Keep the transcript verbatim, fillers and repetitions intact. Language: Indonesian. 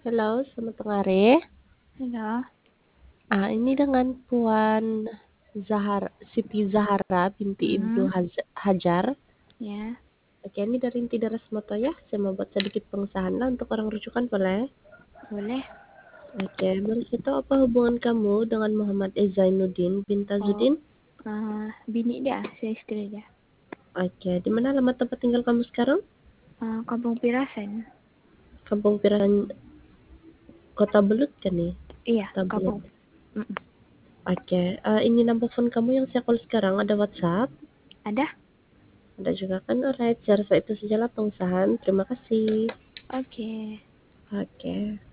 Halo, selamat tengah hari. Halo. Ah, ini dengan Puan Zahar Siti Zahara binti Ibnu Mhm. Haz Hajar. Ya. Oke, ini dari Inti Daras Moto ya. Saya mau buat sedikit pengesahan lah untuk orang rujukan, boleh? Boleh. Oke, boleh saya tahu apa hubungan kamu dengan Muhammad E. Zainuddin bin Oh, Tajuddin? uh, bini dia, saya istri dia. Oke, di mana alamat tempat tinggal kamu sekarang? Uh, Kampung Pirasan. Kampung Pirahan, Kota Belut kan nih? Iya, Kota Belut. kampung. Mm-mm. Oke, eh, ini nomor phone kamu yang saya call sekarang, ada WhatsApp? Ada? Ada juga kan, alright. Saya rasa itu sajalah pengesahan. Terima kasih. Oke. Oke.